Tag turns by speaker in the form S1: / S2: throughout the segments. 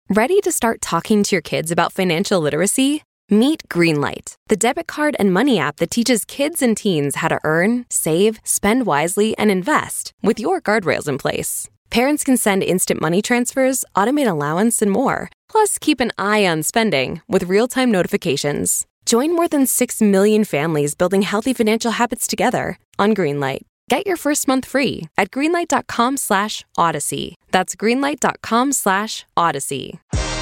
S1: Ready to start talking to your kids about financial literacy? Meet Greenlight, the debit card and money app that teaches kids and teens how to earn, save, spend wisely, and invest with your guardrails in place. Parents can send instant money transfers, automate allowance, and more. Plus, keep an eye on spending with real-time notifications. Join more than 6 million families building healthy financial habits together on Greenlight. Get your first month free at greenlight.com/Odyssey. That's greenlight.com/Odyssey.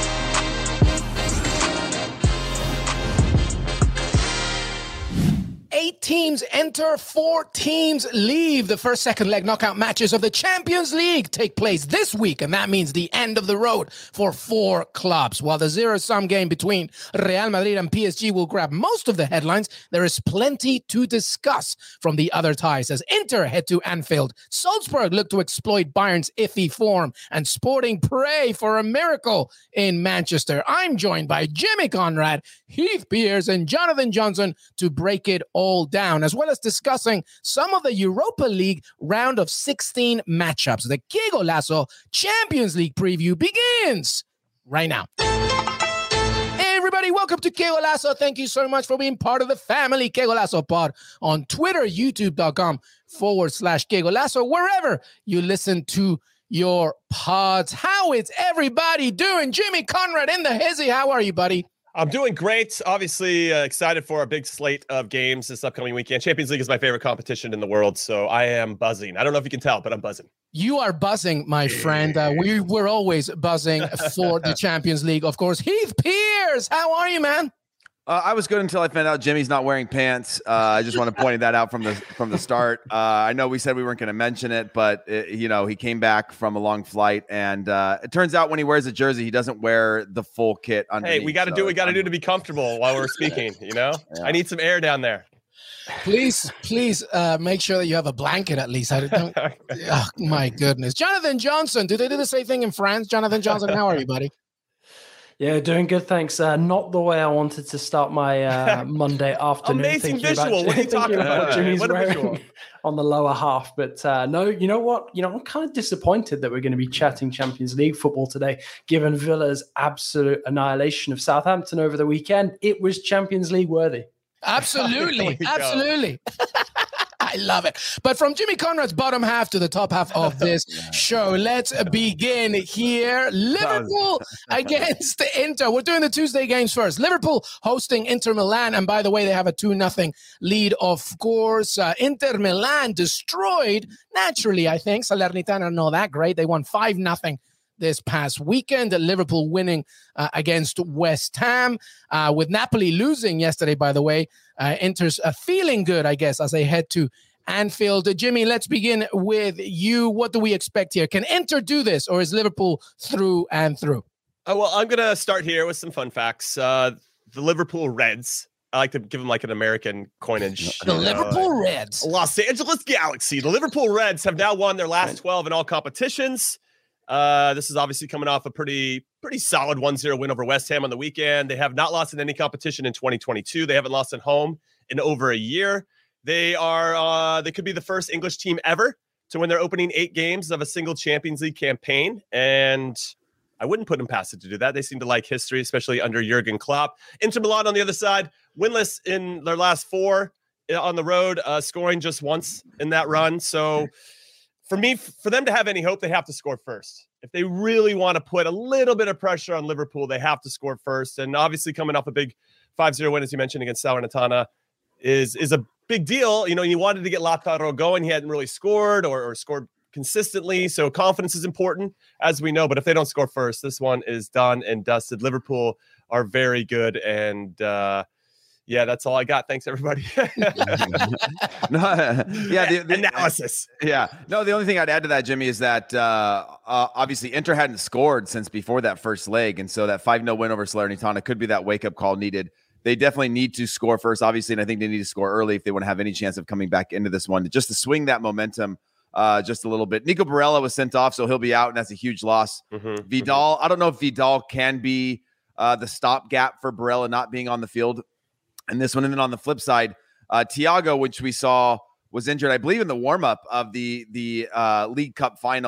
S2: 8 teams enter, 4 teams leave. The first, second leg knockout matches of the Champions League take place this week, and that means the end of the road for 4 clubs. While the zero-sum game between Real Madrid and PSG will grab most of the headlines, there is plenty to discuss from the other ties as Inter head to Anfield, Salzburg look to exploit Bayern's iffy form, and Sporting pray for a miracle in Manchester. I'm joined by Jimmy Conrad, Heath Pearce, and Jonathan Johnson to break it all down, as well as discussing some of the Europa League round of 16 matchups. The Que Golazo Champions League preview begins right now. Hey everybody, welcome to Que Golazo. Thank you so much for being part of the family. Que Golazo Pod on Twitter, youtube.com/Que Golazo, wherever you listen to your pods. How is everybody doing? Jimmy Conrad in the hizzy. How are you, buddy?
S3: I'm doing great. Obviously excited for a big slate of games this upcoming weekend. Champions League is my favorite competition in the world, so I am buzzing. I don't know if you can tell, but I'm buzzing.
S2: You are buzzing, my friend. We're always buzzing for the Champions League, of course. Heath Pearce, how are you, man?
S4: I was good until I found out Jimmy's not wearing pants. I just want to point that out from the start. I know we said we weren't going to mention it, but he came back from a long flight, and it turns out when he wears a jersey, he doesn't wear the full kit underneath.
S3: Hey, we got to do what we got to do to be comfortable while we're speaking. Yeah. I need some air down there.
S2: Please, make sure that you have a blanket at least. Oh, my goodness, Jonathan Johnson. Do they do the same thing in France? Jonathan Johnson, how are you, buddy?
S5: Yeah, doing good, thanks. Not the way I wanted to start my Monday afternoon.
S3: Amazing visual. What are you talking about?
S5: Jimmy's wearing on the lower half. But no, you know what? I'm kind of disappointed that we're going to be chatting Champions League football today, given Villa's absolute annihilation of Southampton over the weekend. It was Champions League worthy.
S2: Absolutely. Absolutely. I love it. But from Jimmy Conrad's bottom half to the top half of this show, let's begin here. Liverpool against Inter. We're doing the Tuesday games first. Liverpool hosting Inter Milan. And by the way, they have a 2-0 lead, of course. Inter Milan destroyed, naturally, I think. Salernitana are not that great. They won 5-0 this past weekend. Liverpool winning against West Ham, with Napoli losing yesterday, by the way. Inter's feeling good, I guess, as they head to Anfield. Jimmy, let's begin with you. What do we expect here? Can Inter do this, or is Liverpool through and through?
S3: Well, I'm going to start here with some fun facts. The Liverpool Reds, I like to give them like an American coinage.
S2: The Liverpool Reds.
S3: Los Angeles Galaxy. The Liverpool Reds have now won their last 12 in all competitions. This is obviously coming off a pretty solid 1-0 win over West Ham on the weekend. They have not lost in any competition in 2022. They haven't lost at home in over a year. They could be the first English team ever to win their opening 8 games of a single Champions League campaign. And I wouldn't put them past it to do that. They seem to like history, especially under Jurgen Klopp. Inter Milan on the other side, winless in their last 4 on the road, scoring just once in that run. So for them to have any hope, they have to score first. If they really want to put a little bit of pressure on Liverpool, they have to score first. And obviously coming off a big 5-0 win, as you mentioned, against Salernitana is a big deal. You wanted to get Lautaro going. He hadn't really scored or scored consistently. So confidence is important, as we know. But if they don't score first, this one is done and dusted. Liverpool are very good. And that's all I got. Thanks, everybody.
S4: The
S3: analysis.
S4: Yeah. No, the only thing I'd add to that, Jimmy, is that obviously Inter hadn't scored since before that first leg. And so that 5-0 win over Salernitana could be that wake-up call needed. They definitely need to score first, obviously, and I think they need to score early if they want to have any chance of coming back into this one, just to swing that momentum just a little bit. Nico Barella was sent off, so he'll be out, and that's a huge loss. Vidal, I don't know if Vidal can be the stopgap for Barella not being on the field in this one. And then on the flip side, Thiago, which we saw was injured, I believe, in the warm-up of the League Cup final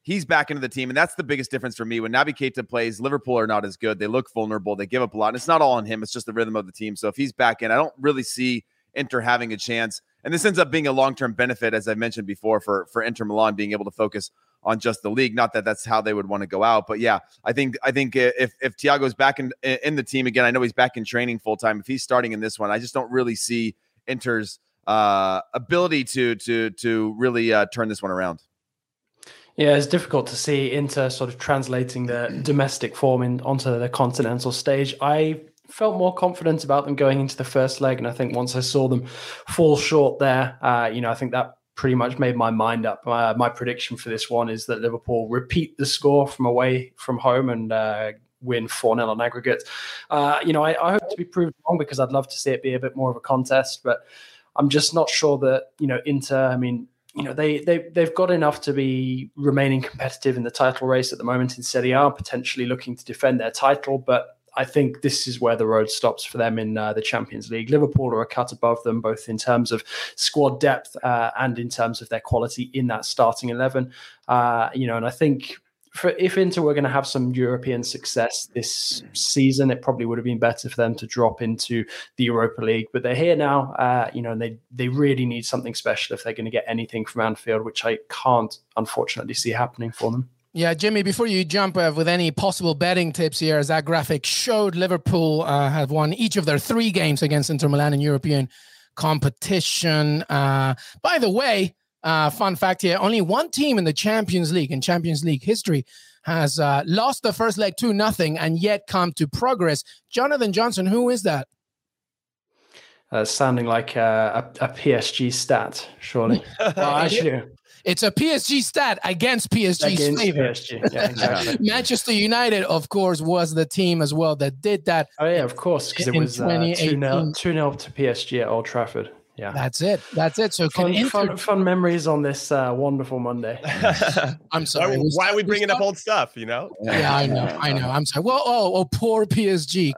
S4: he's back into the team. And that's the biggest difference for me. When Naby Keita plays, Liverpool are not as good. They look vulnerable. They give up a lot. And it's not all on him. It's just the rhythm of the team. So if he's back in, I don't really see Inter having a chance. And this ends up being a long-term benefit, as I mentioned before, for Inter Milan being able to focus on just the league. Not that that's how they would want to go out. But yeah, I think if Thiago's back in the team again, I know he's back in training full-time. If he's starting in this one, I just don't really see Inter's ability to really turn this one around.
S5: Yeah, it's difficult to see Inter sort of translating the domestic form onto the continental stage. I felt more confident about them going into the first leg, and I think once I saw them fall short there, I think that pretty much made my mind up. My prediction for this one is that Liverpool repeat the score from away from home and win 4-0 on aggregate. I hope to be proved wrong because I'd love to see it be a bit more of a contest, but I'm just not sure that, Inter, I mean, they've got enough to be remaining competitive in the title race at the moment in Serie A, potentially looking to defend their title. But I think this is where the road stops for them in the Champions League. Liverpool are a cut above them, both in terms of squad depth and in terms of their quality in that starting 11. And I think if Inter were going to have some European success this season, it probably would have been better for them to drop into the Europa League. But they're here now, and they really need something special if they're going to get anything from Anfield, which I can't, unfortunately, see happening for them.
S2: Yeah, Jimmy, before you jump with any possible betting tips here, as that graphic showed, Liverpool have won each of their 3 games against Inter Milan in European competition. By the way, fun fact here, only one team in the Champions League, in Champions League history, has lost the first leg 2-0 and yet come to progress. Jonathan Johnson, who is that?
S5: Sounding like a PSG stat, surely. Well, actually,
S2: it's a PSG stat against PSG's favor. PSG. Yeah, exactly. Manchester United, of course, was the team as well that did that.
S5: Oh, yeah, of course, because it was 2-0 to PSG at Old Trafford. Yeah,
S2: that's it. So
S5: fun memories on this wonderful Monday.
S2: I'm sorry.
S3: Why are we bringing up old stuff? Yeah,
S2: I know. I'm sorry. Well, poor PSG.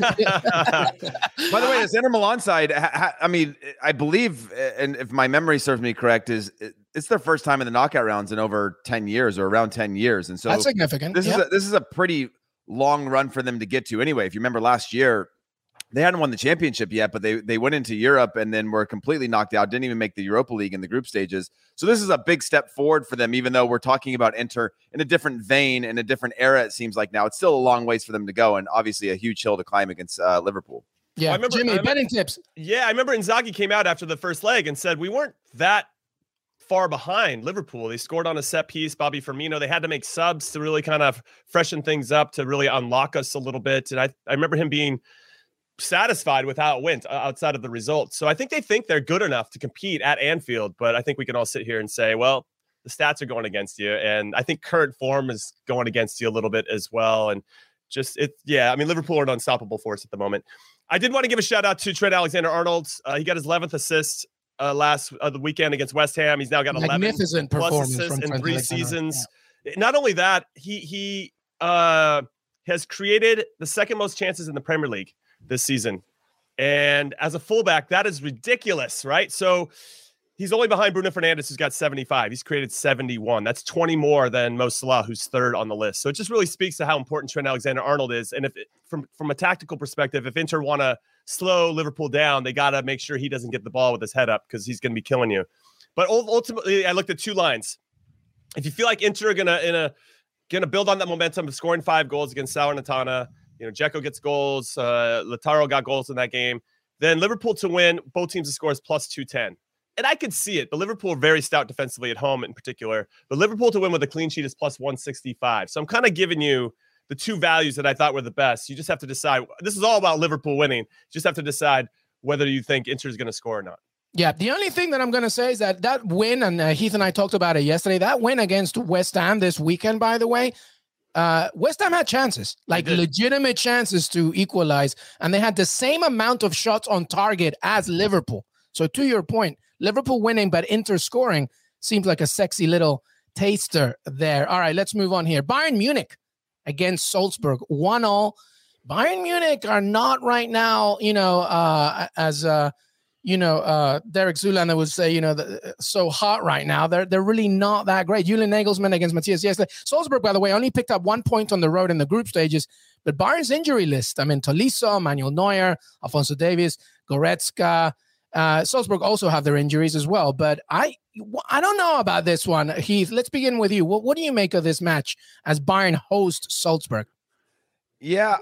S4: By the way, this Inter Milan side, I believe, and if my memory serves me correct, it's their first time in the knockout rounds in over 10 years or around 10 years, and so
S2: that's significant.
S4: This is a pretty long run for them to get to. Anyway, if you remember last year, they hadn't won the championship yet, but they went into Europe and then were completely knocked out, didn't even make the Europa League in the group stages. So this is a big step forward for them, even though we're talking about Inter in a different vein, in a different era, it seems like now. It's still a long ways for them to go, and obviously a huge hill to climb against Liverpool.
S2: Yeah, Jimmy, betting tips.
S3: Yeah, I remember Inzaghi came out after the first leg and said, we weren't that far behind Liverpool. They scored on a set piece, Bobby Firmino. They had to make subs to really kind of freshen things up, to really unlock us a little bit. And I remember him being satisfied with how it went outside of the results. So I think they think they're good enough to compete at Anfield, but I think we can all sit here and say, well, the stats are going against you. And I think current form is going against you a little bit as well. And Liverpool are an unstoppable force at the moment. I did want to give a shout out to Trent Alexander-Arnold. He got his 11th assist the weekend against West Ham. He's now got 11 plus assists in 3 seasons. Yeah. Not only that, he has created the second most chances in the Premier League this season. And as a fullback, that is ridiculous, right? So he's only behind Bruno Fernandes, who's got 75. He's created 71. That's 20 more than Mo Salah, who's 3rd on the list. So it just really speaks to how important Trent Alexander-Arnold is. And from a tactical perspective, if Inter want to slow Liverpool down, they got to make sure he doesn't get the ball with his head up, because he's going to be killing you. But ultimately, I looked at 2 lines. If you feel like Inter are gonna build on that momentum of scoring 5 goals against Salernitana, Dzeko gets goals, Lautaro got goals in that game, then Liverpool to win, both teams to score is plus 210. And I could see it, but Liverpool are very stout defensively at home in particular. But Liverpool to win with a clean sheet is plus 165. So I'm kind of giving you the 2 values that I thought were the best. You just have to decide. This is all about Liverpool winning. You just have to decide whether you think Inter is going to score or not.
S2: Yeah, the only thing that I'm going to say is that win, and Heath and I talked about it yesterday, that win against West Ham this weekend, by the way, West Ham had chances, like legitimate chances to equalize, and they had the same amount of shots on target as Liverpool. So to your point, Liverpool winning, but Inter scoring seems like a sexy little taster there. All right, let's move on here. Bayern Munich against Salzburg, 1-1. Bayern Munich are not right now, Derek Zoolander would say, so hot right now. They're really not that great. Julian Nagelsmann against Matthias yesterday. Salzburg, by the way, only picked up 1 point on the road in the group stages. But Bayern's injury list, Tolisso, Manuel Neuer, Alphonso Davies, Goretzka. Salzburg also have their injuries as well. But I don't know about this one. Heath, let's begin with you. What do you make of this match as Bayern host Salzburg?
S4: Yeah,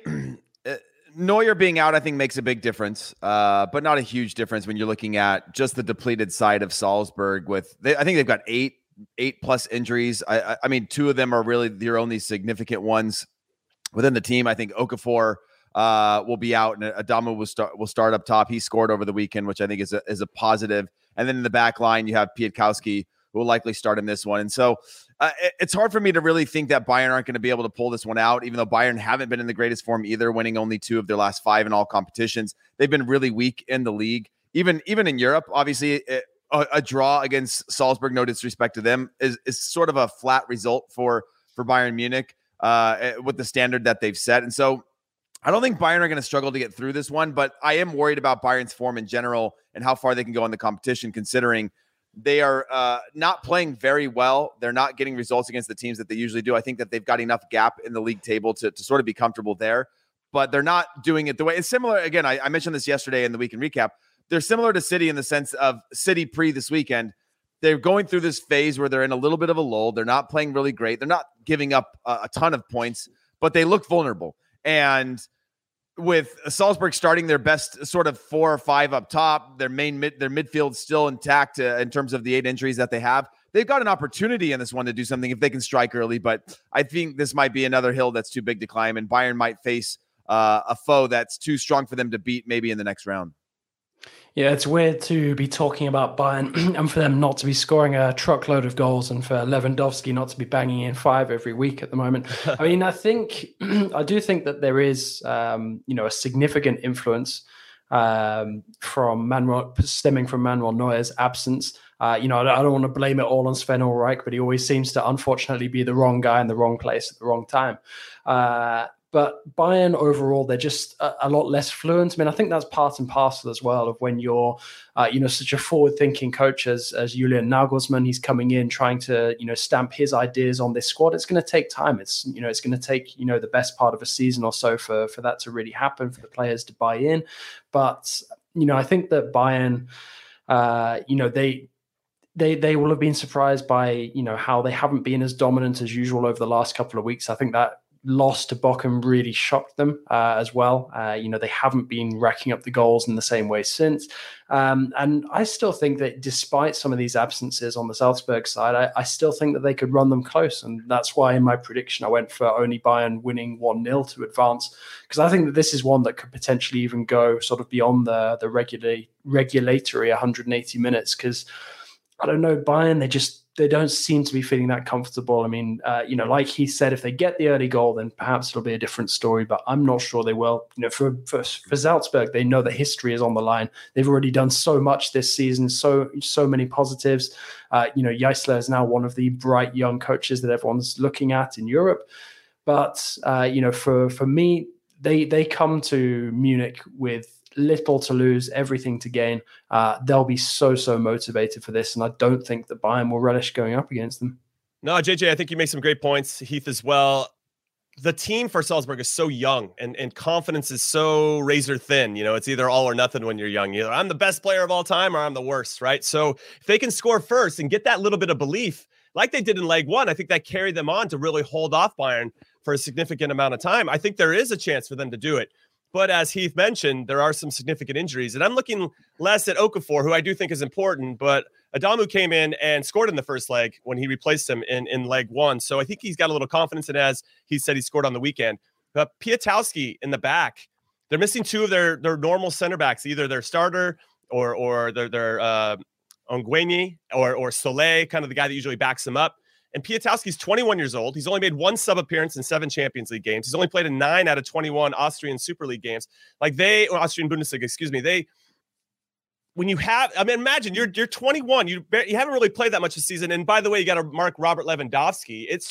S4: Neuer being out, I think, makes a big difference, but not a huge difference when you're looking at just the depleted side of Salzburg. I think they've got eight plus injuries. I mean, 2 of them are really their only significant ones within the team. I think Okafor will be out, and Adamu will start up top. He scored over the weekend, which I think is a positive. And then in the back line, you have Piatkowski, who will likely start in this one. And so it's hard for me to really think that Bayern aren't going to be able to pull this one out, even though Bayern haven't been in the greatest form either, winning only 2 of their last 5 in all competitions. They've been really weak in the league, even in Europe. Obviously, a draw against Salzburg, no disrespect to them, is sort of a flat result for Bayern Munich with the standard that they've set. And so I don't think Bayern are going to struggle to get through this one, but I am worried about Bayern's form in general and how far they can go in the competition, considering they are not playing very well. They're not getting results against the teams that they usually do. I think that they've got enough gap in the league table to sort of be comfortable there, but they're not doing it the way. It's similar. Again, I mentioned this yesterday in the weekend recap. They're similar to City in the sense of City pre this weekend. They're going through this phase where they're in a little bit of a lull. They're not playing really great. They're not giving up a ton of points, but they look vulnerable. And with Salzburg starting their best sort of 4 or 5 up top, their midfield still intact in terms of the 8 injuries that they have. They've got an opportunity in this one to do something if they can strike early, but I think this might be another hill that's too big to climb, and Bayern might face a foe that's too strong for them to beat maybe in the next round.
S5: Yeah, it's weird to be talking about Bayern and for them not to be scoring a truckload of goals and for Lewandowski not to be banging in 5 every week at the moment. I mean, I do think that there is, a significant influence stemming from Manuel Neuer's absence. I don't want to blame it all on Sven Ulreich, but he always seems to unfortunately be the wrong guy in the wrong place at the wrong time. But Bayern overall, they're just a lot less fluent. I mean, I think that's part and parcel as well of when you're, such a forward-thinking coach as Julian Nagelsmann. He's coming in trying to, stamp his ideas on this squad. It's going to take time. It's going to take, the best part of a season or so for that to really happen, for the players to buy in. But, I think that Bayern, they will have been surprised by, how they haven't been as dominant as usual over the last couple of weeks. I think that loss to Bochum really shocked them as well. They haven't been racking up the goals in the same way since. And I still think that despite some of these absences on the Salzburg side, I still think that they could run them close. And that's why in my prediction, I went for only Bayern winning 1-0 to advance, because I think that this is one that could potentially even go sort of beyond the regulatory 180 minutes. Because I don't know, Bayern, they don't seem to be feeling that comfortable. I mean, like he said, if they get the early goal, then perhaps it'll be a different story, but I'm not sure they will. For Salzburg, they know that history is on the line. They've already done so much this season, so many positives. Geisler is now one of the bright young coaches that everyone's looking at in Europe. But, for me, they come to Munich with little to lose, everything to gain. They'll be so motivated for this, and I don't think that Bayern will relish going up against them.
S3: No, JJ, I think you make some great points. Heath as well. The team for Salzburg is so young, and confidence is so razor thin. It's either all or nothing when you're young. Either I'm the best player of all time or I'm the worst, right? So if they can score first and get that little bit of belief, like they did in leg 1, I think that carried them on to really hold off Bayern for a significant amount of time. I think there is a chance for them to do it. But as Heath mentioned, there are some significant injuries. And I'm looking less at Okafor, who I do think is important, but Adamu came in and scored in the first leg when he replaced him in leg 1. So I think he's got a little confidence in, as he said, he scored on the weekend. But Piatkowski in the back, they're missing 2 of their normal center backs, either their starter or their Ongueni or Soleil, kind of the guy that usually backs them up. And Piatkowski's 21 years old. He's only made 1 sub appearance in 7 Champions League games. He's only played in 9 out of 21 Austrian Super League games. Austrian Bundesliga, excuse me. When you have, imagine you're 21. You haven't really played that much this season. And by the way, you got to mark Robert Lewandowski. It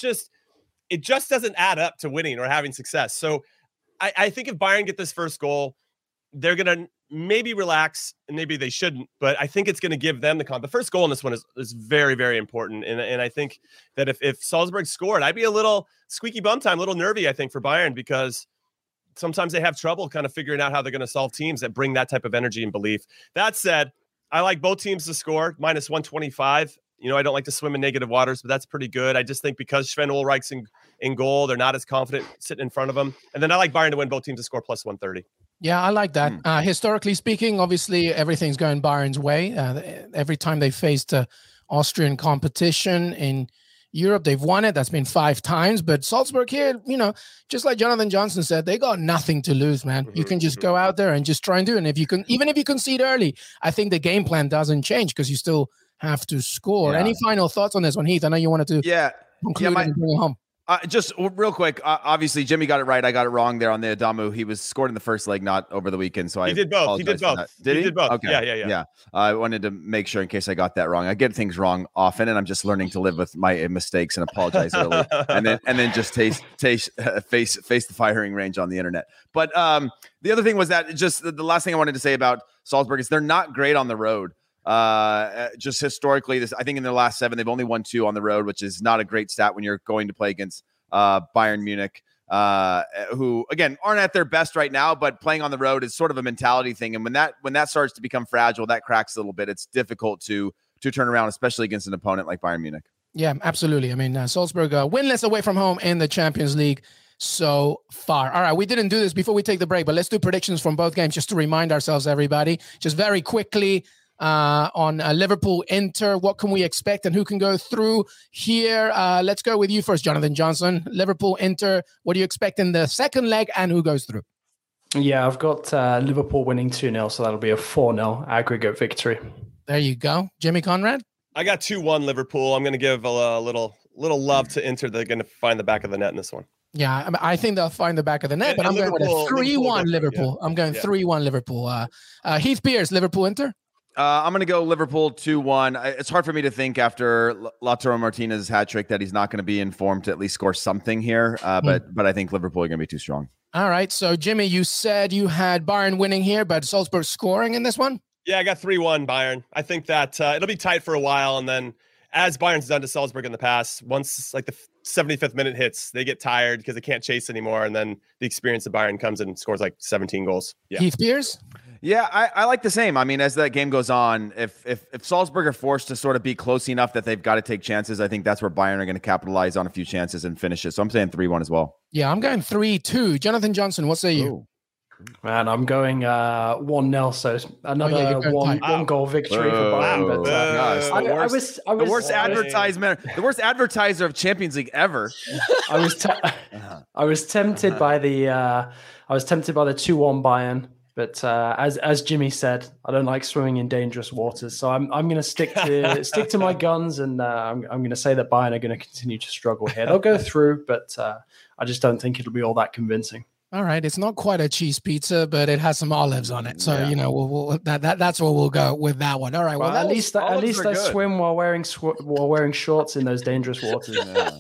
S3: just doesn't add up to winning or having success. So I think if Bayern get this first goal, they're going to maybe relax, and maybe they shouldn't, but I think it's going to give them the first goal in this one is very, very important. And I think that if Salzburg scored, I'd be a little squeaky bum time, a little nervy, I think, for Bayern, because sometimes they have trouble kind of figuring out how they're going to solve teams that bring that type of energy and belief. That said, I like both teams to score, minus 125. I don't like to swim in negative waters, but that's pretty good. I just think because Sven Ulreich's in goal, they're not as confident sitting in front of them. And then I like Bayern to win both teams to score plus 130.
S2: Yeah, I like that. Historically speaking, obviously, everything's going Bayern's way. Every time they faced Austrian competition in Europe, they've won it. That's been 5 times. But Salzburg here, just like Jonathan Johnson said, they got nothing to lose, man. You can just go out there and just try and do it. And even if you concede early, I think the game plan doesn't change because you still have to score. Yeah. Any final thoughts on this one, Heath? I know you wanted to conclude and bring it home.
S4: Just real quick, obviously Jimmy got it right. I got it wrong there on the Adamu. He was scored in the first leg, not over the weekend. So
S3: he did both. He did both.
S4: Did he?
S3: Did both.
S4: Okay. Yeah. I wanted to make sure in case I got that wrong. I get things wrong often, and I'm just learning to live with my mistakes and apologize early, and then just face the firing range on the internet. But the other thing was that just the last thing I wanted to say about Salzburg is they're not great on the road. Just historically, I think in their last 7, they've only won 2 on the road, which is not a great stat when you're going to play against Bayern Munich, who again aren't at their best right now, but playing on the road is sort of a mentality thing. And when that starts to become fragile, that cracks a little bit. It's difficult to turn around, especially against an opponent like Bayern Munich.
S2: Yeah, absolutely. I mean, Salzburg winless away from home in the Champions League so far. All right, we didn't do this before we take the break, but let's do predictions from both games just to remind ourselves, everybody, just very quickly. On Liverpool Inter, what can we expect and who can go through here? Let's go with you first, Jonathan Johnson. Liverpool Inter, what do you expect in the second leg and who goes through?
S5: Yeah, I've got Liverpool winning 2-0, so that'll be a 4-0 aggregate victory.
S2: There you go. Jimmy Conrad?
S3: I got 2-1 Liverpool. I'm going to give a little love to Inter. They're going to find the back of the net in this one.
S2: Yeah, I think they'll find the back of the net, but I'm going with a 3-1 Liverpool. I'm going 3-1 Liverpool. Heath Pierce, Liverpool Inter?
S4: I'm going to go Liverpool 2-1. It's hard for me to think after Lautaro Martinez's hat trick that he's not going to be in form to at least score something here. But I think Liverpool are going to be too strong.
S2: All right. So, Jimmy, you said you had Bayern winning here, but Salzburg scoring in this one?
S3: Yeah, I got 3-1 Bayern. I think that it'll be tight for a while. And then as Bayern's done to Salzburg in the past, once like the 75th minute hits, they get tired because they can't chase anymore. And then the experience of Bayern comes and scores like 17 goals. Yeah.
S2: Heath Pierce?
S4: Yeah, I like the same. I mean, as that game goes on, if Salzburg are forced to sort of be close enough that they've got to take chances, I think that's where Bayern are going to capitalize on a few chances and finish it. So I'm saying 3-1 as well.
S2: Yeah, I'm going 3-2. Jonathan Johnson, what say you?
S5: Ooh. Man, I'm going 1-0, so another one goal victory for Bayern. But
S4: I was the worst advertisement, the worst advertiser of Champions League ever.
S5: I was tempted by the 2-1 Bayern. But as Jimmy said, I don't like swimming in dangerous waters, so I'm going to stick to my guns, and I'm going to say that Bayern are going to continue to struggle here. They'll go through, but I just don't think it'll be all that convincing.
S2: All right, it's not quite a cheese pizza, but it has some olives on it, so we'll that's where we'll go with that one. All right, well
S5: at least I swim while wearing shorts in those dangerous waters.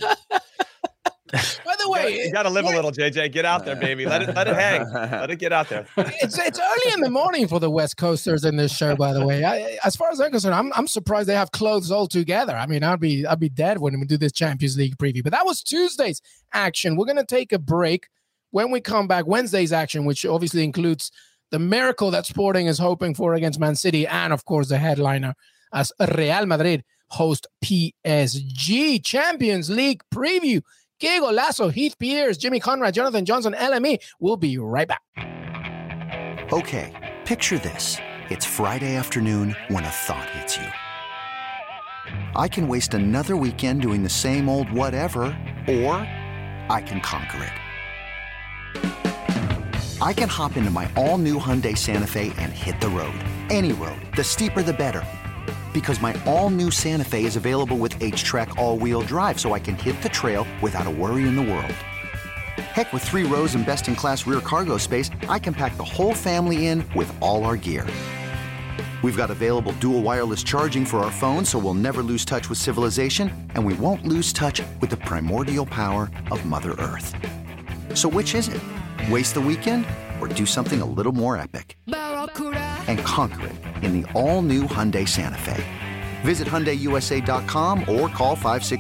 S2: By the way,
S3: you got to live a little, JJ. Get out there, baby. Let it hang. Let it get out there.
S2: It's early in the morning for the West Coasters in this show. By the way, as far as I'm concerned, I'm surprised they have clothes all together. I mean, I'd be dead when we do this Champions League preview. But that was Tuesday's action. We're gonna take a break. When we come back, Wednesday's action, which obviously includes the miracle that Sporting is hoping for against Man City, and of course the headliner as Real Madrid host PSG. Champions League preview. Que Golazo, Heath Pierce, Jimmy Conrad, Jonathan Johnson, LME. We'll be right back.
S6: Okay, picture this. It's Friday afternoon when a thought hits you. I can waste another weekend doing the same old whatever, or I can conquer it. I can hop into my all-new Hyundai Santa Fe and hit the road. Any road. The steeper, the better. Because my all-new Santa Fe is available with H-Track all-wheel drive, so I can hit the trail without a worry in the world. Heck, with 3 rows and best-in-class rear cargo space, I can pack the whole family in with all our gear. We've got available dual wireless charging for our phones, so we'll never lose touch with civilization, and we won't lose touch with the primordial power of Mother Earth. So which is it? Waste the weekend or do something a little more epic and conquer it in the all-new Hyundai Santa Fe. Visit HyundaiUSA.com or call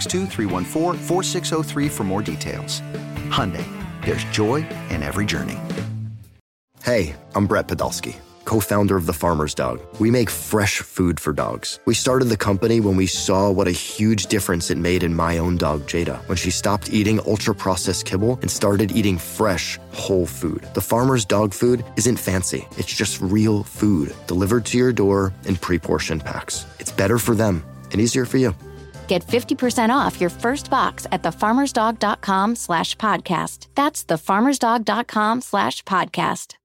S6: 562-314-4603 for more details. Hyundai, there's joy in every journey.
S7: Hey, I'm Brett Podolsky, co-founder of The Farmer's Dog. We make fresh food for dogs. We started the company when we saw what a huge difference it made in my own dog, Jada, when she stopped eating ultra-processed kibble and started eating fresh, whole food. The Farmer's Dog food isn't fancy. It's just real food delivered to your door in pre-portioned packs. It's better for them and easier for you.
S8: Get 50% off your first box at thefarmersdog.com/podcast. That's thefarmersdog.com/podcast.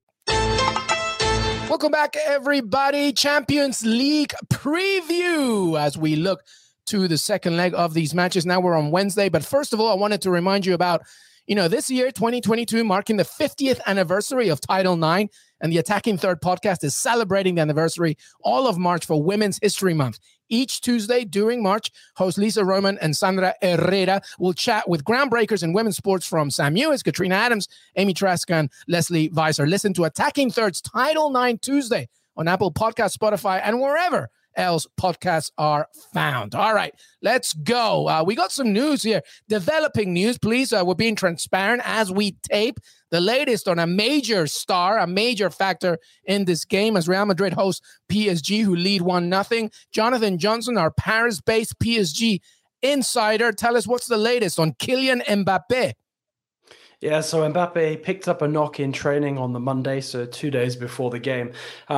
S2: Welcome back, everybody. Champions League preview as we look to the second leg of these matches. Now we're on Wednesday, but first of all, I wanted to remind you about, this year, 2022, marking the 50th anniversary of Title IX, and the Attacking Third podcast is celebrating the anniversary all of March for Women's History Month. Each Tuesday during March, host Lisa Roman and Sandra Herrera will chat with groundbreakers in women's sports from Sam Ewis, Katrina Adams, Amy Trask, and Leslie Weiser. Listen to Attacking Third's Title IX Tuesday on Apple Podcasts, Spotify, and wherever else podcasts are found. All right, let's go. We got some news here. Developing news, please. We're being transparent as we tape. The latest on a major star, a major factor in this game as Real Madrid hosts PSG, who lead 1-0. Jonathan Johnson, our Paris-based PSG insider. Tell us what's the latest on Kylian Mbappe.
S5: Yeah, so Mbappe picked up a knock in training on the Monday, so 2 days before the game.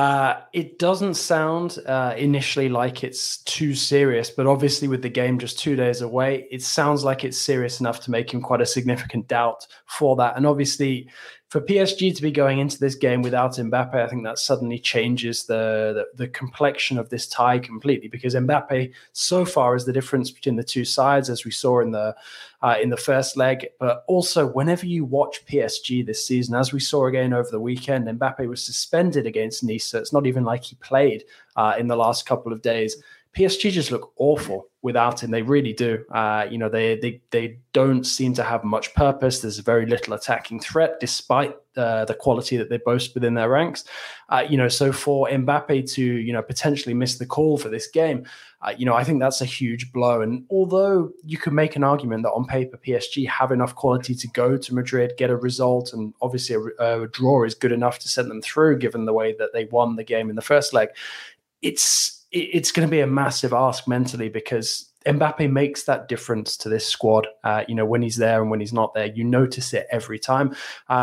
S5: It doesn't sound initially like it's too serious, but obviously with the game just 2 days away, it sounds like it's serious enough to make him quite a significant doubt for that. And obviously, for PSG to be going into this game without Mbappe, I think that suddenly changes the complexion of this tie completely, because Mbappe so far is the difference between the two sides, as we saw in the first leg. But also, whenever you watch PSG this season, as we saw again over the weekend, Mbappe was suspended against Nice, so it's not even like he played in the last couple of days. PSG just look awful without him. They really do. They don't seem to have much purpose. There's very little attacking threat, despite the quality that they boast within their ranks. So for Mbappe to, potentially miss the call for this game, I think that's a huge blow. And although you could make an argument that on paper PSG have enough quality to go to Madrid, get a result, and obviously a draw is good enough to send them through, given the way that they won the game in the first leg, it's going to be a massive ask mentally, because Mbappe makes that difference to this squad. When he's there and when he's not there, you notice it every time.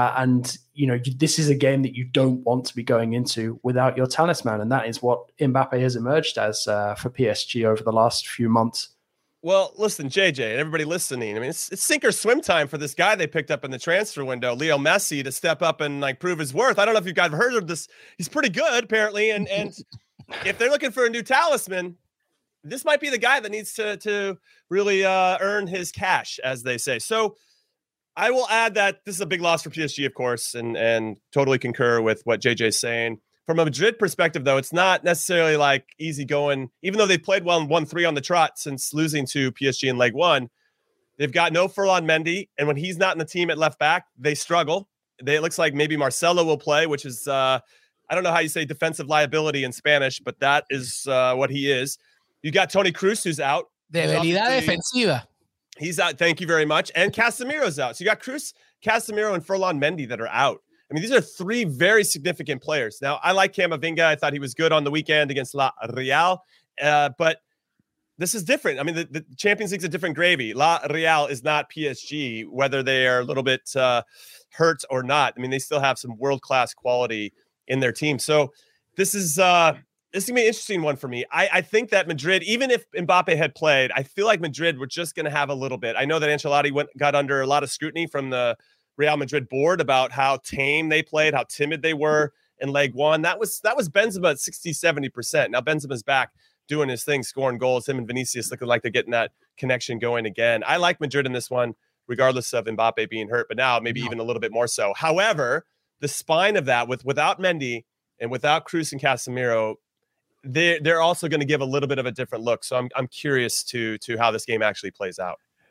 S5: This is a game that you don't want to be going into without your talisman. And that is what Mbappe has emerged as for PSG over the last few months.
S3: Well, listen, JJ, and everybody listening, I mean, it's sink or swim time for this guy they picked up in the transfer window, Leo Messi, to step up and prove his worth. I don't know if you guys have heard of this. He's pretty good, apparently. And if they're looking for a new talisman, this might be the guy that needs to really earn his cash, as they say. So I will add that this is a big loss for PSG, of course, and totally concur with what JJ's saying. From a Madrid perspective, though, it's not necessarily easy going, even though they played well and won 3 on the trot since losing to PSG in leg 1. They've got no Ferland Mendy, and when he's not in the team at left back, they struggle. It looks like maybe Marcelo will play, which is I don't know how you say defensive liability in Spanish, but that is what he is. You got Toni Kroos, who's out.
S2: Debilidad defensiva.
S3: He's out. Thank you very much. And Casemiro's out. So you got Kroos, Casemiro, and Ferland Mendy that are out. I mean, these are 3 very significant players. Now, I like Camavinga. I thought he was good on the weekend against La Real. But this is different. I mean, the Champions League's a different gravy. La Real is not PSG, whether they are a little bit hurt or not. I mean, they still have some world-class quality in their team. So this is going to be an interesting one for me. I think that Madrid, even if Mbappe had played, I feel like Madrid were just going to have a little bit. I know that Ancelotti got under a lot of scrutiny from the Real Madrid board about how tame they played, how timid they were in leg 1. That was Benzema at 60-70%. Now Benzema's back doing his thing, scoring goals. Him and Vinicius looking like they're getting that connection going again. I like Madrid in this one, regardless of Mbappe being hurt, but now maybe even a little bit more so. However, the spine of that without Mendy and without Kroos and Casemiro, they're also going to give a little bit of a different look. So I'm curious to how this game actually plays out.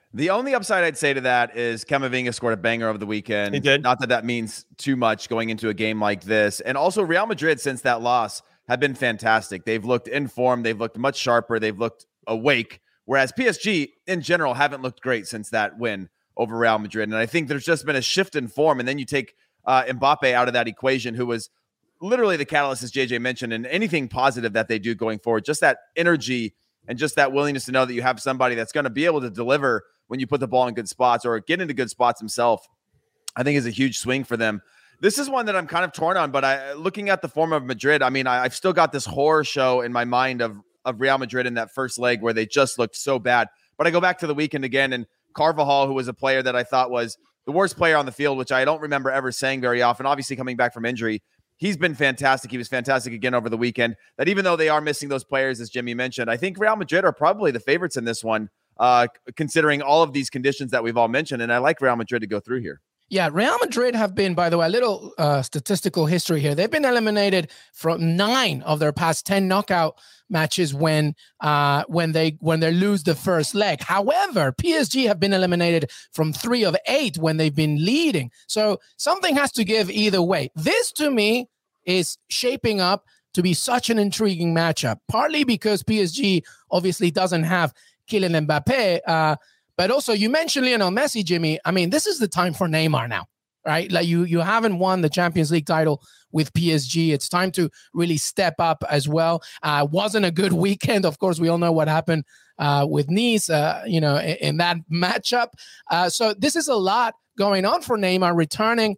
S4: The only upside I'd say to that is Camavinga scored a banger over the weekend.
S3: He did.
S4: Not that that means too much going into a game like this. And also Real Madrid, since that loss, have been fantastic. They've looked in form. They've looked much sharper. They've looked awake. Whereas PSG, in general, haven't looked great since that win over Real Madrid. And I think there's just been a shift in form. And then you take Mbappe out of that equation, who was literally the catalyst, as JJ mentioned, and anything positive that they do going forward. Just that energy and just that willingness to know that you have somebody that's going to be able to deliver when you put the ball in good spots or get into good spots himself, I think is a huge swing for them. This is one that I'm kind of torn on, but looking at the form of Madrid, I mean, I've still got this horror show in my mind of Real Madrid in that first leg where they just looked so bad. But I go back to the weekend again, and Carvajal, who was a player that I thought was the worst player on the field, which I don't remember ever saying very often, obviously coming back from injury, he's been fantastic. He was fantastic again over the weekend. That even though they are missing those players, as Jimmy mentioned, I think Real Madrid are probably the favorites in this one, considering all of these conditions that we've all mentioned. And I like Real Madrid to go through here.
S2: Yeah, Real Madrid have been, by the way, a little statistical history here. They've been eliminated from 9 of their past 10 knockout matches when they lose the first leg. However, PSG have been eliminated from 3 of 8 when they've been leading. So something has to give either way. This, to me, is shaping up to be such an intriguing matchup, partly because PSG obviously doesn't have Kylian Mbappe, but also you mentioned Lionel Messi, Jimmy. I mean, this is the time for Neymar now, right? Like you haven't won the Champions League title with PSG. It's time to really step up as well. Wasn't a good weekend. Of course, we all know what happened with Nice, in that matchup. So this is a lot going on for Neymar returning.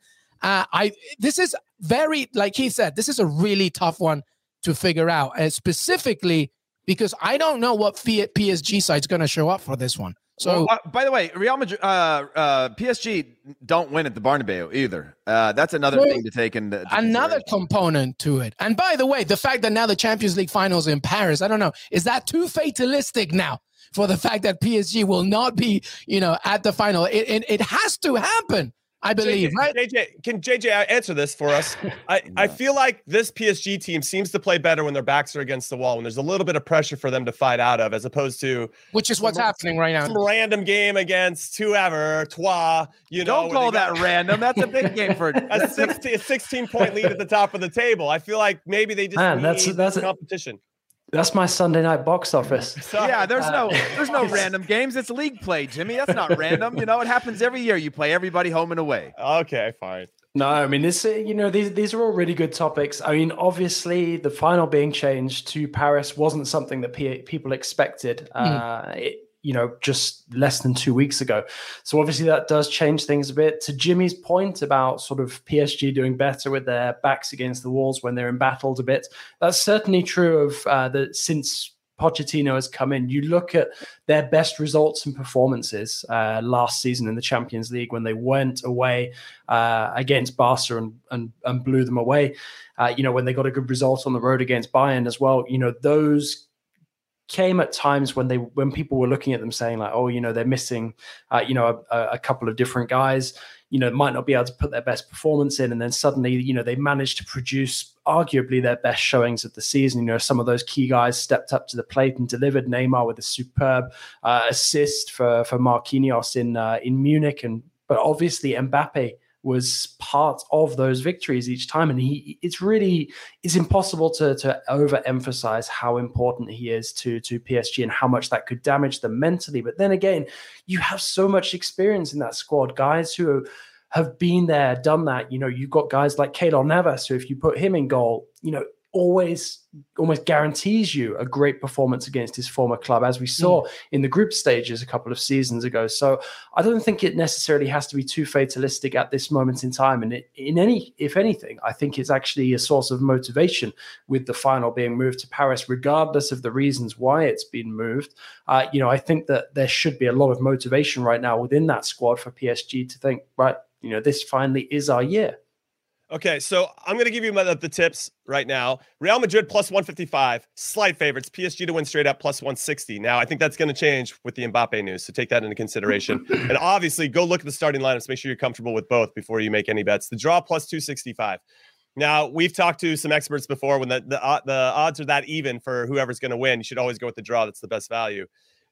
S2: This is very, like he said, this is a really tough one to figure out, specifically because I don't know what PSG side is going to show up for this one. So,
S4: by the way, Real Madrid, PSG don't win at the Bernabeu either. That's another thing to take into
S2: another component to it. And by the way, the fact that now the Champions League finals in Paris, I don't know, is that too fatalistic now for the fact that PSG will not be, at the final? It has to happen, I believe, right?
S3: Can JJ answer this for us? I feel like this PSG team seems to play better when their backs are against the wall, when there's a little bit of pressure for them to fight out of, as opposed to
S2: which is what's happening right now.
S3: Some random game against whoever, Troyes,
S4: Don't call that random. That's a big game for
S3: a 16-point lead at the top of the table. I feel like maybe they just need that's competition.
S5: That's my Sunday night box office.
S4: Yeah, there's no random games. It's league play, Jimmy. That's not random. It happens every year. You play everybody home and away.
S3: Okay, fine.
S5: No, I mean, this, these are all really good topics. I mean, obviously, the final being changed to Paris wasn't something that people expected. Just less than 2 weeks ago. So obviously that does change things a bit. To Jimmy's point about sort of PSG doing better with their backs against the walls when they're embattled a bit, that's certainly true of since Pochettino has come in. You look at their best results and performances last season in the Champions League when they went away against Barca and blew them away. When they got a good result on the road against Bayern as well. Those came at times when people were looking at them saying like, oh, they're missing, a couple of different guys, might not be able to put their best performance in. And then suddenly, they managed to produce arguably their best showings of the season. Some of those key guys stepped up to the plate and delivered. Neymar with a superb assist for Marquinhos in Munich. But obviously Mbappe was part of those victories each time. And it's impossible to overemphasize how important he is to PSG and how much that could damage them mentally. But then again, you have so much experience in that squad, guys who have been there, done that. You've got guys like Keylor Navas, who if you put him in goal, almost guarantees you a great performance against his former club, as we saw in the group stages a couple of seasons ago. So I don't think it necessarily has to be too fatalistic at this moment in time. And if anything, I think it's actually a source of motivation with the final being moved to Paris, regardless of the reasons why it's been moved. I think that there should be a lot of motivation right now within that squad for PSG to think, right, this finally is our year.
S3: Okay, so I'm going to give you the tips right now. Real Madrid plus 155, slight favorites. PSG to win straight up plus 160. Now, I think that's going to change with the Mbappe news, so take that into consideration. And obviously, go look at the starting lineups. Make sure you're comfortable with both before you make any bets. The draw plus 265. Now, we've talked to some experts before. When the odds are that even for whoever's going to win, you should always go with the draw. That's the best value.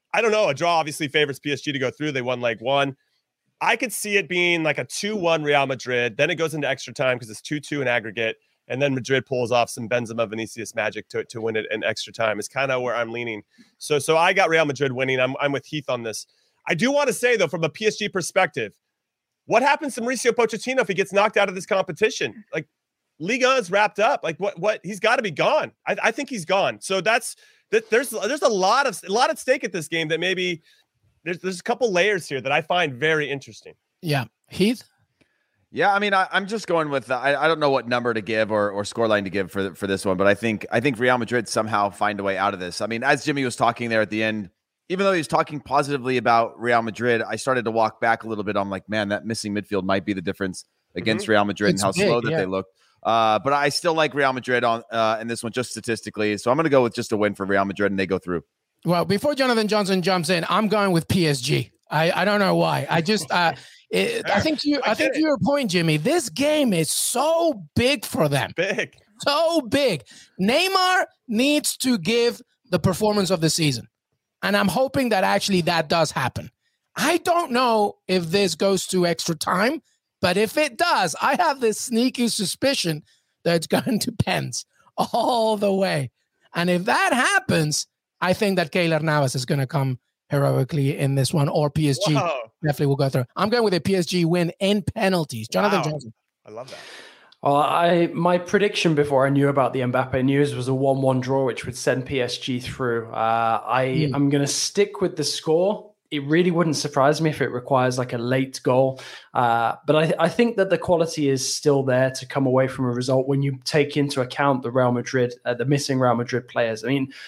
S3: I don't know. A draw obviously favors PSG to go through. They won leg one. I could see it being like a 2-1 Real Madrid. Then it goes into extra time because it's 2-2 in aggregate. And then Madrid pulls off some Benzema Vinicius magic to win it in extra time. Is kind of where I'm leaning. So I got Real Madrid winning. I'm with Heath on this. I do want to say, though, from a PSG perspective, what happens to Mauricio Pochettino if he gets knocked out of this competition? Like, Liga is wrapped up. Like, what? He's got to be gone. I think he's gone. So there's a lot at stake at this game that maybe there's a couple layers here that I find very interesting.
S2: Yeah. Heath?
S4: Yeah, I mean, I'm just going with I don't know what number to give or scoreline to give for this one, but I think Real Madrid somehow find a way out of this. I mean, as Jimmy was talking there at the end, even though he was talking positively about Real Madrid, I started to walk back a little bit. I'm like, man, that missing midfield might be the difference against Real Madrid and how slow that they looked. But I still like Real Madrid on in this one just statistically. So I'm going to go with just a win for Real Madrid and they go through.
S2: Well, before Jonathan Johnson jumps in, I'm going with PSG. I don't know why. I just I think to your point, Jimmy, this game is so big for them. So big. Neymar needs to give the performance of the season. And I'm hoping that actually that does happen. I don't know if this goes to extra time, but if it does, I have this sneaky suspicion that it's going to pens all the way. And if that happens, I think that Keylor Navas is going to come heroically in this one, or PSG definitely will go through. I'm going with a PSG win in penalties. Jonathan Johnson.
S3: I love that.
S5: My prediction before I knew about the Mbappe news was a 1-1 draw, which would send PSG through. I'm going to stick with the score. It really wouldn't surprise me if it requires like a late goal. But I think that the quality is still there to come away from a result when you take into account the Real Madrid, the missing Real Madrid players. I mean,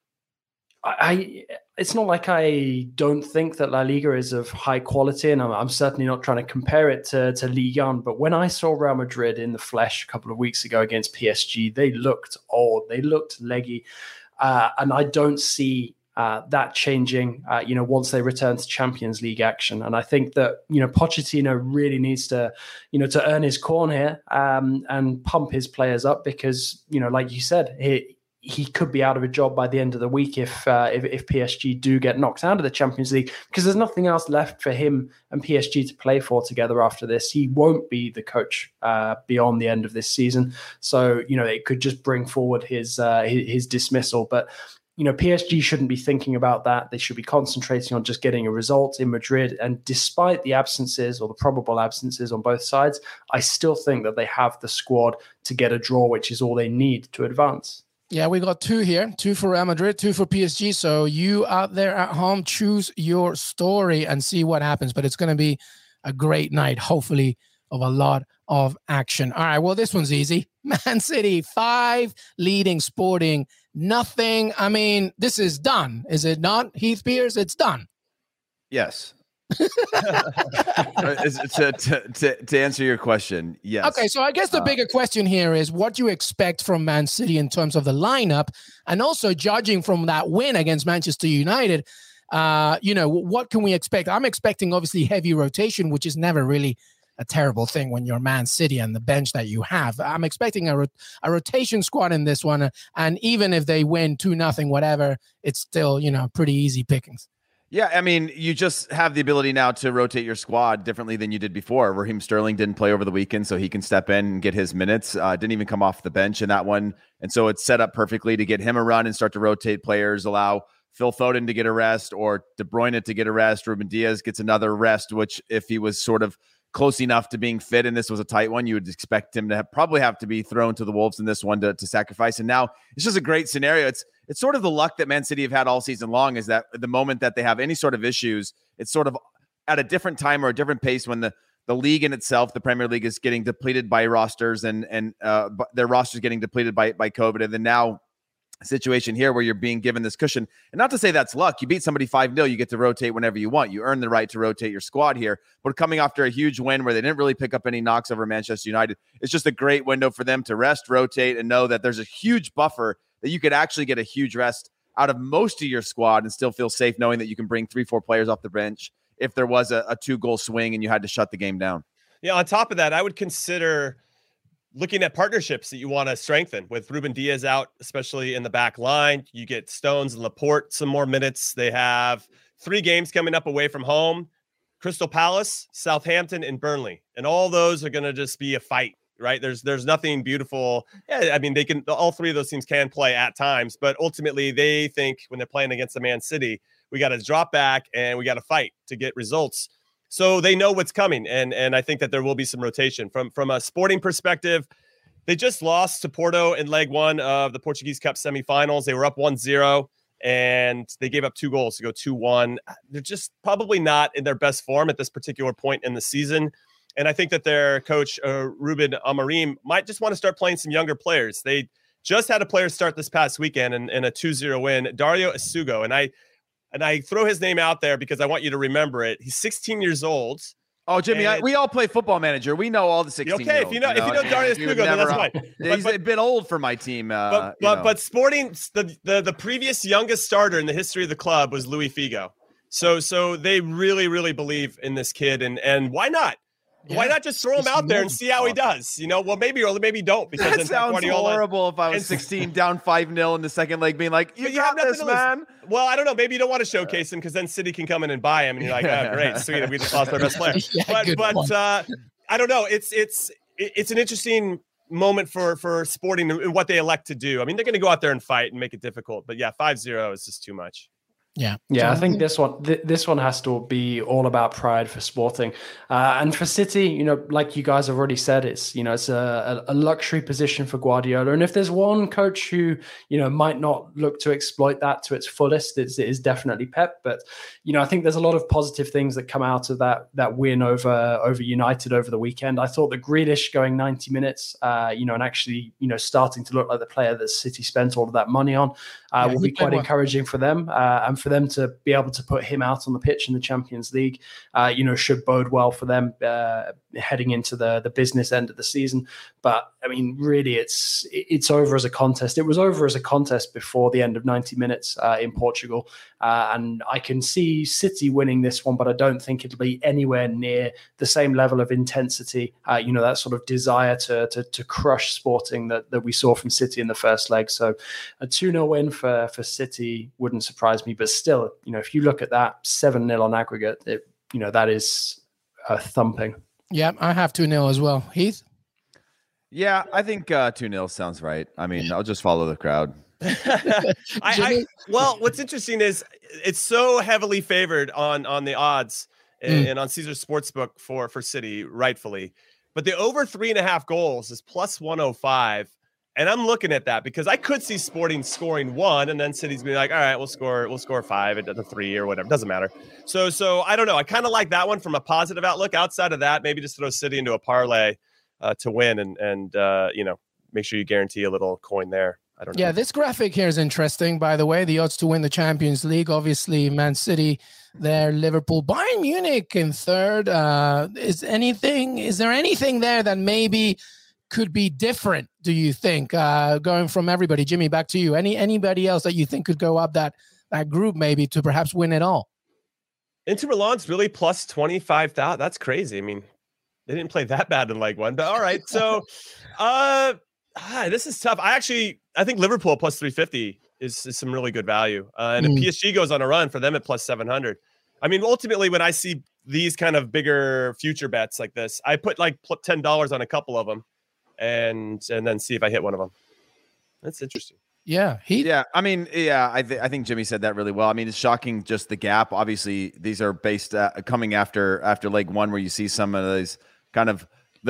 S5: it's not like I don't think that La Liga is of high quality, and I'm certainly not trying to compare it to Ligue 1. But when I saw Real Madrid in the flesh a couple of weeks ago against PSG, they looked old, they looked leggy, and I don't see that changing. Once they return to Champions League action, and I think that Pochettino really needs to earn his corn here and pump his players up because like you said, he could be out of a job by the end of the week if PSG do get knocked out of the Champions League, because there's nothing else left for him and PSG to play for together after this. He won't be the coach beyond the end of this season. So, it could just bring forward his dismissal. But, PSG shouldn't be thinking about that. They should be concentrating on just getting a result in Madrid. And despite the absences or the probable absences on both sides, I still think that they have the squad to get a draw, which is all they need to advance.
S2: Yeah, we got 2 here, 2 for Real Madrid, 2 for PSG. So you out there at home, choose your story and see what happens. But it's going to be a great night, hopefully, of a lot of action. All right, well, this one's easy. Man City, 5, leading Sporting, nothing. I mean, this is done. Is it not, Heath Pearce? It's done.
S4: Yes. To answer your question, yes.
S2: Okay, so I guess the bigger question here is what you expect from Man City in terms of the lineup, and also judging from that win against Manchester United, what can we expect? I'm expecting obviously heavy rotation, which is never really a terrible thing when you're Man City and the bench that you have. I'm expecting a rotation squad in this one, and even if they win 2-0, whatever, it's still pretty easy pickings.
S4: Yeah, I mean, you just have the ability now to rotate your squad differently than you did before. Raheem Sterling didn't play over the weekend, so he can step in and get his minutes. Didn't even come off the bench in that one. And so it's set up perfectly to get him a run and start to rotate players, allow Phil Foden to get a rest or De Bruyne to get a rest. Ruben Diaz gets another rest, which if he was sort of close enough to being fit and this was a tight one, you would expect him to probably have to be thrown to the Wolves in this one to sacrifice. And now it's just a great scenario. It's sort of the luck that Man City have had all season long, is that the moment that they have any sort of issues, it's sort of at a different time or a different pace when the league in itself, the Premier League, is getting depleted by rosters and their rosters getting depleted by COVID. And then now a situation here where you're being given this cushion. And not to say that's luck. You beat somebody 5-0, you get to rotate whenever you want. You earn the right to rotate your squad here. But coming after a huge win where they didn't really pick up any knocks over Manchester United, it's just a great window for them to rest, rotate, and know that there's a huge buffer that you could actually get a huge rest out of most of your squad and still feel safe knowing that you can bring 3-4 players off the bench if there was a 2-goal swing and you had to shut the game down.
S3: Yeah, on top of that, I would consider looking at partnerships that you want to strengthen with Ruben Diaz out, especially in the back line. You get Stones and Laporte some more minutes. They have 3 games coming up away from home: Crystal Palace, Southampton, and Burnley. And all those are going to just be a fight, right? There's nothing beautiful. Yeah, I mean, all 3 of those teams can play at times, but ultimately they think when they're playing against the Man City, we got to drop back and we got to fight to get results. So they know what's coming. And I think that there will be some rotation from a sporting perspective. They just lost to Porto in leg 1 of the Portuguese Cup semifinals. They were up 1-0 and they gave up 2 goals to go 2-1. They're just probably not in their best form at this particular point in the season. And I think that their coach, Ruben Amorim, might just want to start playing some younger players. They just had a player start this past weekend in a 2-0 win, Dario Isugo. And I throw his name out there because I want you to remember it. He's 16 years old.
S4: Oh, Jimmy, we all play Football Manager. We know all the 16.
S3: Okay, if you know Dario Isugo, then that's fine.
S4: He's a bit old for my team.
S3: But Sporting, the previous youngest starter in the history of the club was Luis Figo. So they really, really believe in this kid, and why not? Yeah. Why not just throw him out there and see how he does? Well, maybe don't. Because
S4: that sounds horrible if I was 16 down 5-0 in the second leg being like, you got this, man.
S3: Well, I don't know. Maybe you don't want to showcase him because then City can come in and buy him. And you're like, oh, great, sweet. We just lost our best player. But I don't know. It's an interesting moment for Sporting and what they elect to do. I mean, they're going to go out there and fight and make it difficult. But yeah, 5-0 is just too much.
S5: Yeah. I think this one has to be all about pride for Sporting, and for City. Like you guys have already said, it's a luxury position for Guardiola. And if there's one coach who might not look to exploit that to its fullest, it is definitely Pep. But I think there's a lot of positive things that come out of that win over United over the weekend. I thought the Grealish going 90 minutes, and actually starting to look like the player that City spent all of that money on, will be quite encouraging for them. And for them to be able to put him out on the pitch in the Champions League, should bode well for them heading into the business end of the season. But I mean, really, it's over as a contest. It was over as a contest before the end of 90 minutes in Portugal, and I can see City winning this one, but I don't think it'll be anywhere near the same level of intensity. That sort of desire to crush Sporting that we saw from City in the first leg. So a 2-0 win for City wouldn't surprise me, but still, if you look at that 7-0 on aggregate, that is a thumping.
S2: Yeah, I have 2-0 as well. Heath?
S4: Yeah, I think 2-0 sounds right. I mean, I'll just follow the crowd.
S3: Well, what's interesting is it's so heavily favored on the odds and on Caesars Sportsbook for City, rightfully. But the over 3.5 goals is plus 105. And I'm looking at that because I could see Sporting scoring 1 and then City's being like, all right, we'll score 5 at the 3 or whatever. Doesn't matter. So I don't know. I kind of like that one from a positive outlook. Outside of that, maybe just throw City into a parlay to win and make sure you guarantee a little coin there. I don't know.
S2: Yeah, this graphic here is interesting, by the way. The odds to win the Champions League, obviously Man City there, Liverpool, Bayern Munich in third. Is there anything there that maybe could be different, do you think, going from everybody? Jimmy, back to you. Anybody else that you think could go up that group maybe to perhaps win it all?
S3: Inter Milan's really plus 25,000. That's crazy. I mean, they didn't play that bad in leg 1, but all right. So this is tough. I think Liverpool plus 350 is some really good value. And if PSG goes on a run, for them at plus 700. I mean, ultimately, when I see these kind of bigger future bets like this, I put like $10 on a couple of them. And then see if I hit one of them. That's interesting.
S2: Yeah.
S4: I mean, I think Jimmy said that really well. I mean, it's shocking just the gap. Obviously, these are based coming after leg 1, where you see some of these kind of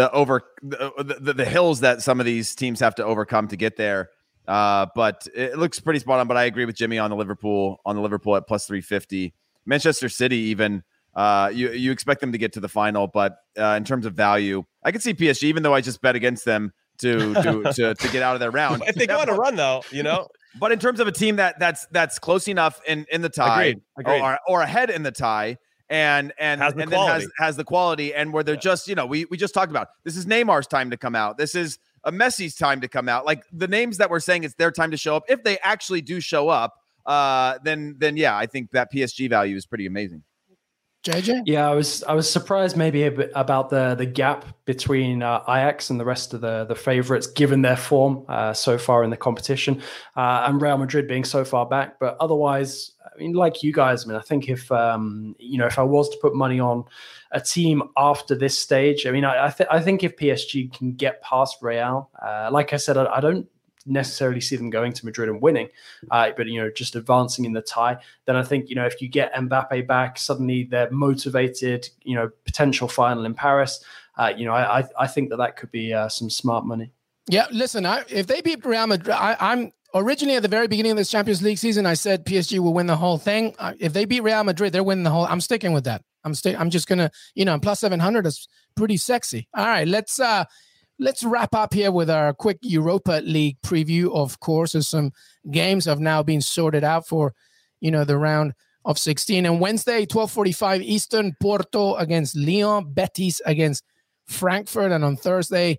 S4: the hills that some of these teams have to overcome to get there. But it looks pretty spot on. But I agree with Jimmy on the Liverpool at plus 350. Manchester City even. You expect them to get to the final, but in terms of value, I could see PSG, even though I just bet against them to get out of their round.
S3: If they go on a run, though,
S4: But in terms of a team that's close enough in the tie,
S3: Agreed.
S4: Or ahead in the tie, and has the quality, and where they're just we just talked about, this is Neymar's time to come out. This is a Messi's time to come out. Like the names that we're saying, it's their time to show up. If they actually do show up, then yeah, I think that PSG value is pretty amazing.
S2: JJ?
S5: Yeah, I was surprised maybe a bit about the gap between Ajax and the rest of the favorites, given their form so far in the competition, and Real Madrid being so far back. But otherwise, I mean, like you guys, I mean, I think if if I was to put money on a team after this stage, I mean, I think if PSG can get past Real, like I said, I don't necessarily see them going to Madrid and winning, but just advancing in the tie. Then I think if you get Mbappe back, suddenly they're motivated. Potential final in Paris. I think that could be some smart money.
S2: Yeah, listen, if they beat Real Madrid, I'm originally at the very beginning of this Champions League season, I said PSG will win the whole thing. If they beat Real Madrid, they're winning the whole. I'm sticking with that. I'm just gonna, plus 700 is pretty sexy. All right, let's wrap up here with our quick Europa League preview. Of course, as some games have now been sorted out for, the round of 16. And Wednesday, 12:45 Eastern, Porto against Lyon, Betis against Frankfurt. And on Thursday,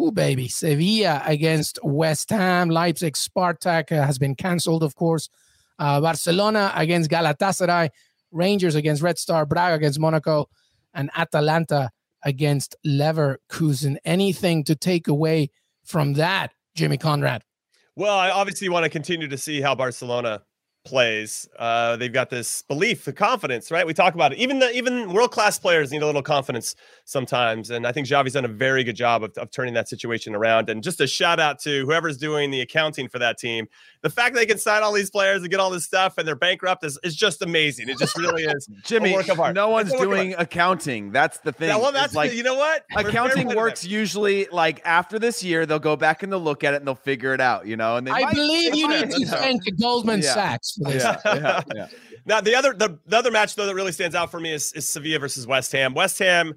S2: Sevilla against West Ham. Leipzig, Spartak has been cancelled, of course. Barcelona against Galatasaray. Rangers against Red Star. Braga against Monaco. And Atalanta against Leverkusen. Anything to take away from that, Jimmy Conrad?
S3: Well, I obviously want to continue to see how Barcelona plays. They've got this belief, the confidence, right? We talk about it. Even world-class players need a little confidence sometimes. And I think Xavi's done a very good job of turning that situation around. And just a shout out to whoever's doing the accounting for that team. The fact that they can sign all these players and get all this stuff and they're bankrupt is just amazing. It just really is.
S4: Jimmy,
S3: a work of art.
S4: No one's doing accounting. That's the thing.
S3: Yeah, well, that's you know what?
S4: Accounting works usually like after this year, they'll go back and they'll look at it and they'll figure it out, And
S2: I believe you need to thank Goldman Sachs for this.
S4: Yeah.
S3: Now, the other match, though, that really stands out for me is Sevilla versus West Ham. West Ham,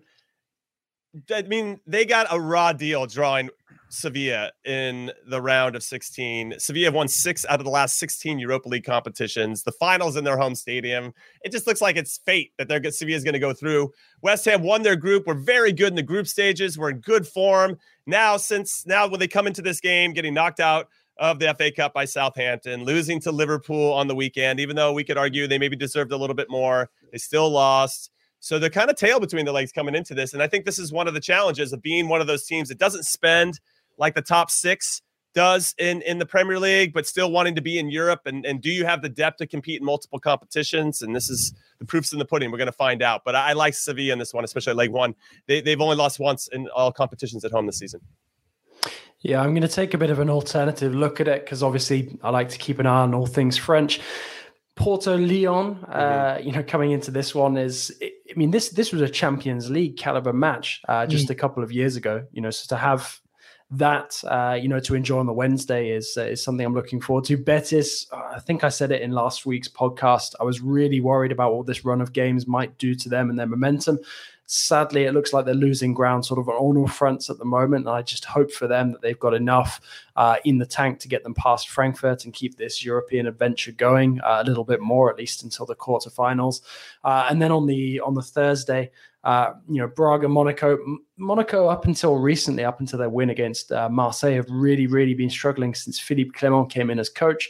S3: I mean, they got a raw deal drawing Sevilla in the round of 16. Sevilla have won 6 out of the last 16 Europa League competitions. The finals in their home stadium. It just looks like it's fate that Sevilla is going to go through. West Ham won their group. We're very good in the group stages. We're in good form. Now when they come into this game, getting knocked out of the FA Cup by Southampton, losing to Liverpool on the weekend, even though we could argue they maybe deserved a little bit more, they still lost. So they're kind of tail between the legs coming into this. And I think this is one of the challenges of being one of those teams that doesn't spend like the top 6 does in the Premier League, but still wanting to be in Europe. And do you have the depth to compete in multiple competitions? And this is the proof's in the pudding. We're going to find out. But I like Sevilla in this one, especially Leg 1. They've only lost once in all competitions at home this season.
S5: Yeah, I'm going to take a bit of an alternative look at it because obviously I like to keep an eye on all things French. Porto Lyon, coming into this one this was a Champions League caliber match just a couple of years ago. So to have that, to enjoy on the Wednesday is something I'm looking forward to. Betis, I think I said it in last week's podcast. I was really worried about what this run of games might do to them and their momentum. Sadly, it looks like they're losing ground sort of on all fronts at the moment. And I just hope for them that they've got enough in the tank to get them past Frankfurt and keep this European adventure going a little bit more, at least until the quarterfinals. And then on the Thursday, Braga, Monaco up until recently, up until their win against Marseille, have really, really been struggling since Philippe Clement came in as coach.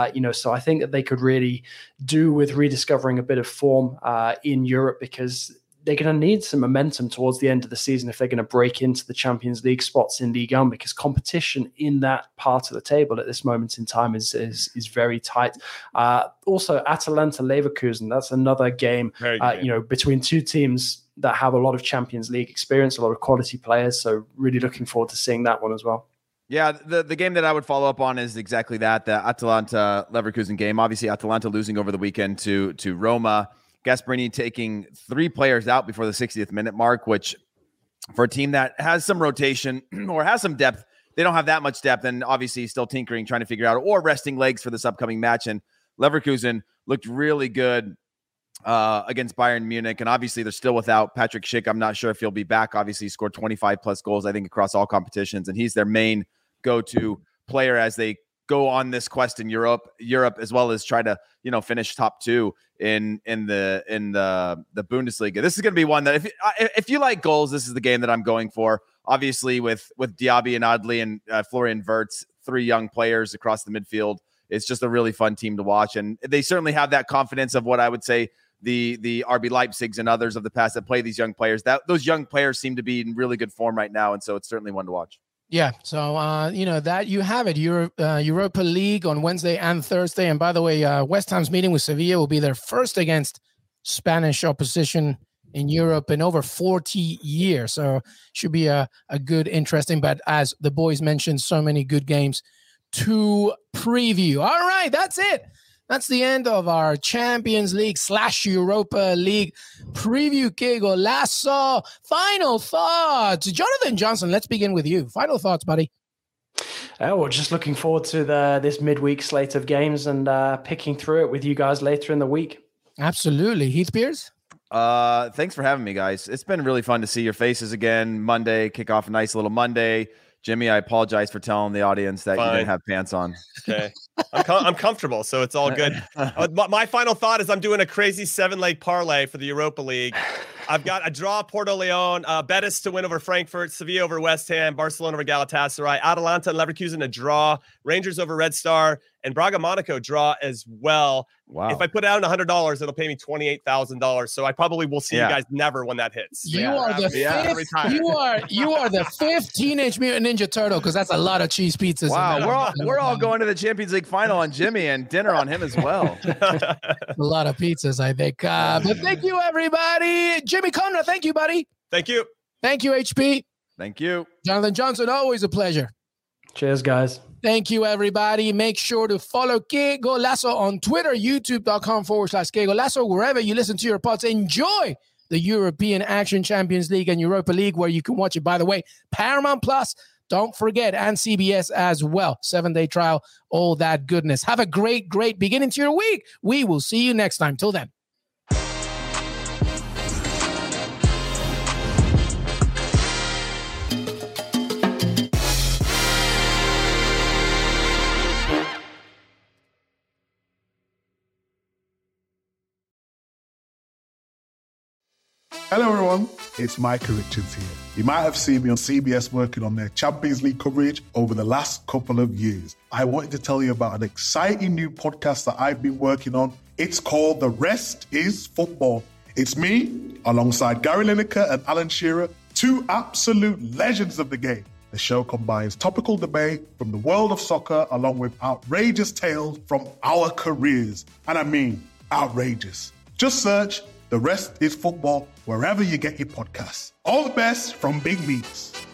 S5: So I think that they could really do with rediscovering a bit of form in Europe because they're going to need some momentum towards the end of the season if they're going to break into the Champions League spots in Ligue 1, because competition in that part of the table at this moment in time is very tight. Also, Atalanta Leverkusen, that's another game, between two teams that have a lot of Champions League experience, a lot of quality players. So really looking forward to seeing that one as well.
S4: Yeah, the game that I would follow up on is exactly that, the Atalanta Leverkusen game. Obviously, Atalanta losing over the weekend to Roma. Gasperini taking 3 players out before the 60th minute mark, which for a team that has some rotation or has some depth, they don't have that much depth, and obviously still tinkering, trying to figure out, or resting legs for this upcoming match. And Leverkusen looked really good against Bayern Munich, and obviously they're still without Patrick Schick. I'm not sure if he'll be back. Obviously, he scored 25 plus goals, I think, across all competitions, and he's their main go-to player as they go on this quest in Europe, as well as try to, finish top 2 in the Bundesliga. This is going to be one that if you like goals, this is the game that I'm going for. Obviously, with Diaby and Adli and Florian Wirtz, 3 young players across the midfield, it's just a really fun team to watch, and they certainly have that confidence of what I would say the RB Leipzigs and others of the past that play these young players. Those young players seem to be in really good form right now, and so it's certainly one to watch.
S2: Yeah, so that you have it. Europa League on Wednesday and Thursday. And by the way, West Ham's meeting with Sevilla will be their first against Spanish opposition in Europe in over 40 years. So should be a good, interesting, but as the boys mentioned, so many good games to preview. All right, that's it. That's the end of our Champions League / Europa League preview. Que Golazo. Final thoughts. Jonathan Johnson, let's begin with you. Final thoughts, buddy.
S5: We're just looking forward to this midweek slate of games and picking through it with you guys later in the week.
S2: Absolutely. Heath Pearce?
S4: Thanks for having me, guys. It's been really fun to see your faces again. Monday, kick off a nice little Monday. Jimmy, I apologize for telling the audience that you didn't have pants on.
S3: Okay. I'm comfortable, so it's all good. My final thought is I'm doing a crazy 7-leg parlay for the Europa League. I've got a draw Porto Leon, Betis to win over Frankfurt, Sevilla over West Ham, Barcelona over Galatasaray, Atalanta and Leverkusen a draw, Rangers over Red Star, and Braga Monaco draw as well.
S4: Wow.
S3: If I put out $100, it'll pay me $28,000. So I probably will see you guys never when that hits.
S2: You are the fifth Teenage Mutant Ninja Turtle, because that's a lot of cheese pizzas.
S4: Wow, we're all going to the Champions League final on Jimmy and dinner on him as well.
S2: A lot of pizzas, I think. But thank you, everybody. Jimmy Conrad, thank you, buddy.
S3: Thank you.
S2: Thank you, HP.
S4: Thank you.
S2: Jonathan Johnson, always a pleasure.
S5: Cheers, guys.
S2: Thank you, everybody. Make sure to follow Que Golazo on Twitter, youtube.com/Que Golazo, wherever you listen to your pods. Enjoy the European Action Champions League and Europa League, where you can watch it. By the way, Paramount Plus, don't forget, and CBS as well. 7-day trial, all that goodness. Have a great, great beginning to your week. We will see you next time. Till then.
S9: Hello everyone, it's Micah Richards here. You might have seen me on CBS working on their Champions League coverage over the last couple of years. I wanted to tell you about an exciting new podcast that I've been working on. It's called The Rest is Football. It's me, alongside Gary Lineker and Alan Shearer, two absolute legends of the game. The show combines topical debate from the world of soccer along with outrageous tales from our careers. And I mean outrageous. Just search The Rest is Football wherever you get your podcasts. All the best from Big Meats.